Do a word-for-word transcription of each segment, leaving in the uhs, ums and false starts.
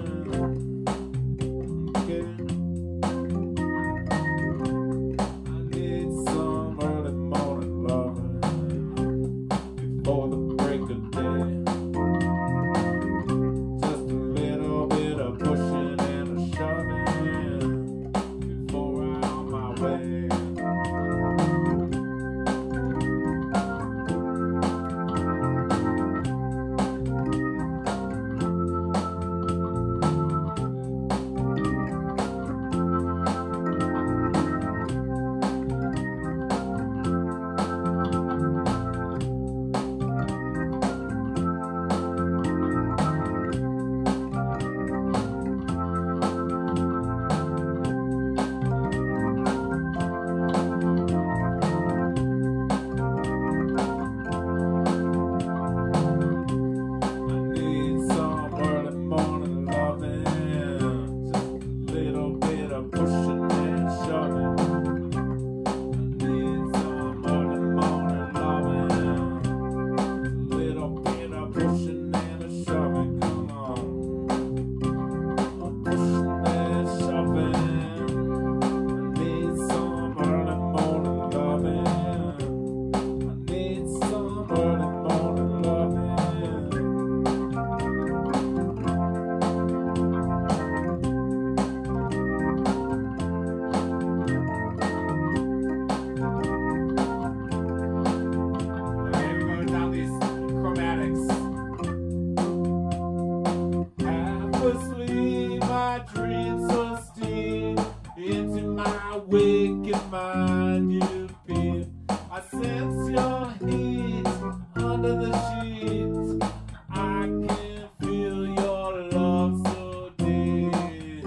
Okay. I need some early morning loving before the break of day. Just a little bit of pushing and a shoving before I'm on my way. Waking mind you feel, I sense your heat under the sheets. I can feel your love so deep.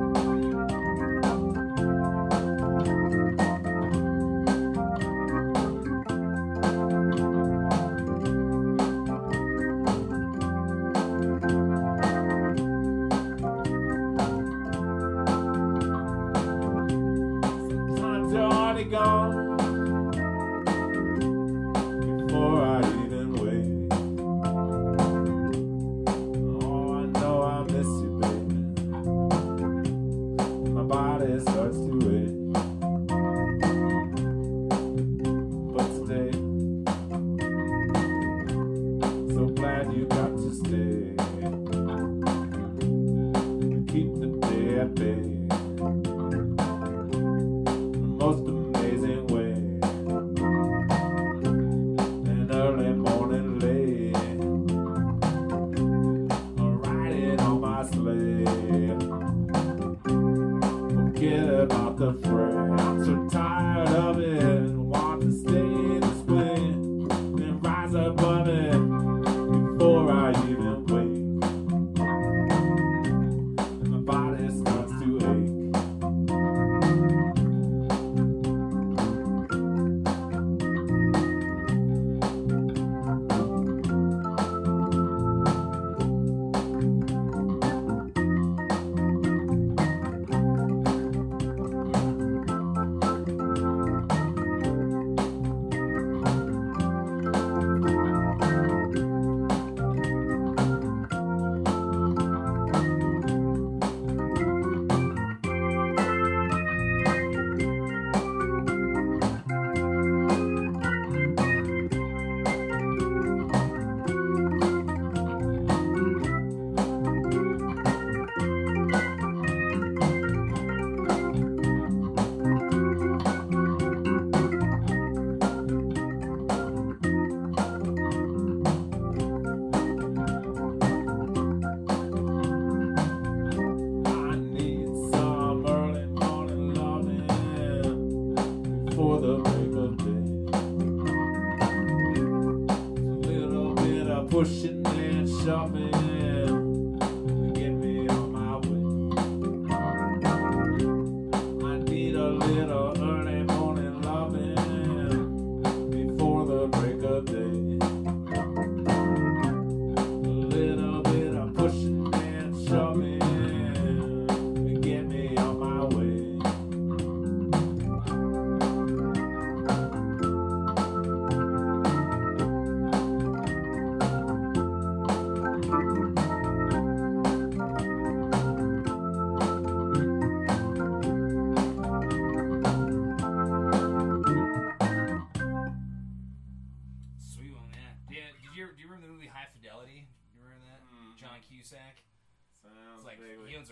You're already gone before I even wait. Oh, I know I miss you, baby. My body starts to ache. But today, so glad you got to stay. Keep the day at bay. Most amazing way. An early morning late, riding on my sleigh. Forget about the fray. I'm so tired of it. Want to stay this way, then rise above it before I even wake. And my body starts to ache. Cusack. Sounds It's like vaguely. he owns